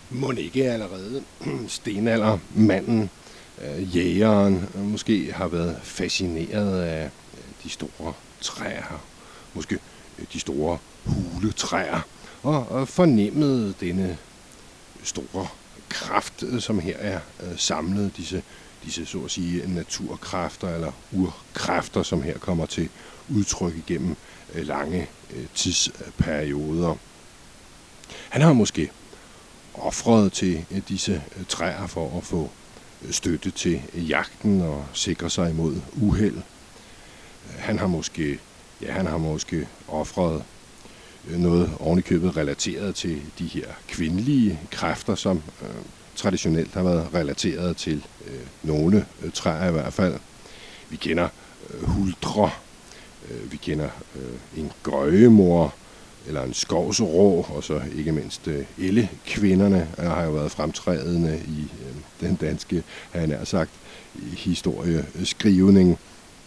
Mon ikke allerede stenaldermanden, jægeren, måske har været fascineret af de store træer, måske de store huletræer, og fornemmet denne store kraft, som her er samlet, disse så at sige naturkræfter eller urkræfter, som her kommer til udtryk igennem lange tidsperioder. Han har måske ofret til disse træer for at få støtte til jagten og sikre sig imod uheld. Han har måske ofret noget ovenikøbet relateret til de her kvindelige kræfter, som traditionelt har været relateret til nogle træer i hvert fald. Vi kender huldre, vi kender en gøjemor, eller en skovsrå, og så ikke mindst ellekvinderne har jo været fremtrædende i den danske, har jeg nær sagt, historieskrivning.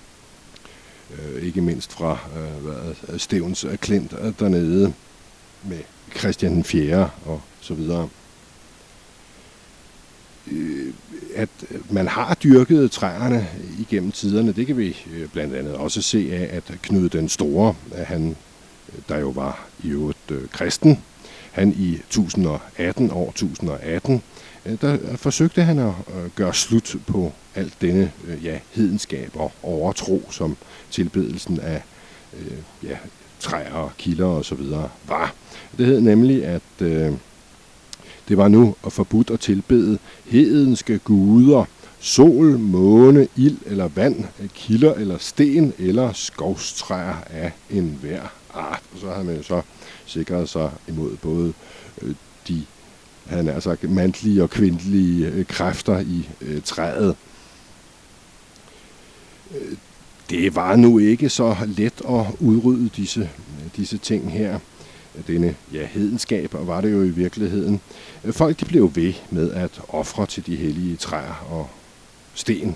Ikke mindst fra Stevns Klint dernede med Christian den 4. og så videre. At man har dyrket træerne igennem tiderne, det kan vi blandt andet også se af, at Knud den Store, han, der jo var i øvrigt kristen, han i 1018, der forsøgte han at gøre slut på alt denne hedenskab og overtro, som tilbedelsen af træer og kilder og så videre var. Det hed nemlig, at det var nu forbudt at tilbede hedenske guder, sol, måne, ild eller vand, kilder eller sten eller skovstræer af enhver art. Og så havde man jo så sikret sig imod både de, han har sagt, mandlige og kvindelige kræfter i træet. Det var nu ikke så let at udrydde disse ting her. Denne hedenskab var det jo i virkeligheden. Folk de blev ved med at ofre til de hellige træer og sten.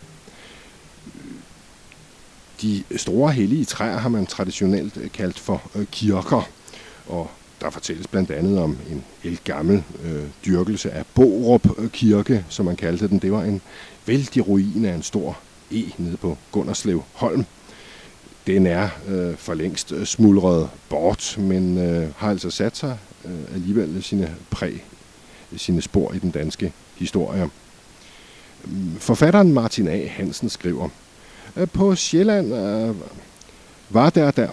De store hellige træer har man traditionelt kaldt for kirker, og der fortælles blandt andet om en ældgammel dyrkelse af Borup Kirke, som man kaldte den. Det var en vældig ruin af en stor nede på Gunderslev Holm. Den er for længst smuldret bort, men har altså sat sig alligevel sine spor i den danske historie. Forfatteren Martin A. Hansen skriver, på Sjælland har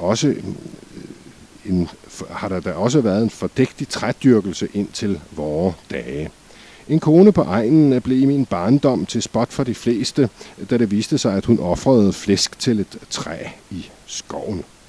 der da også været en fordægtig trædyrkelse indtil vore dage. En kone på egnen blev i min barndom til spot for de fleste, da det viste sig, at hun ofrede flæsk til et træ i skoven.